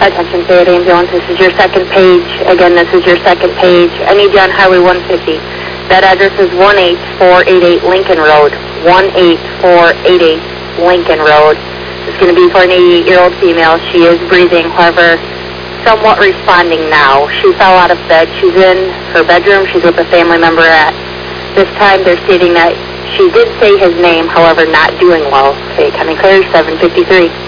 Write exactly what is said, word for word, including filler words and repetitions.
Attention, Fayette Ambulance. This is your second page. Again, this is your second page. I need you on Highway one fifty. That address is one eight four eight eight Lincoln Road. one eight four eight eight Lincoln Road. It's going to be for an eighty-eight-year-old female. She is breathing, however, somewhat responding now. She fell out of bed. She's in her bedroom. She's with a family member at this time. They're stating that she did say his name, however, not doing well. Fayette County Clear, seven fifty-three.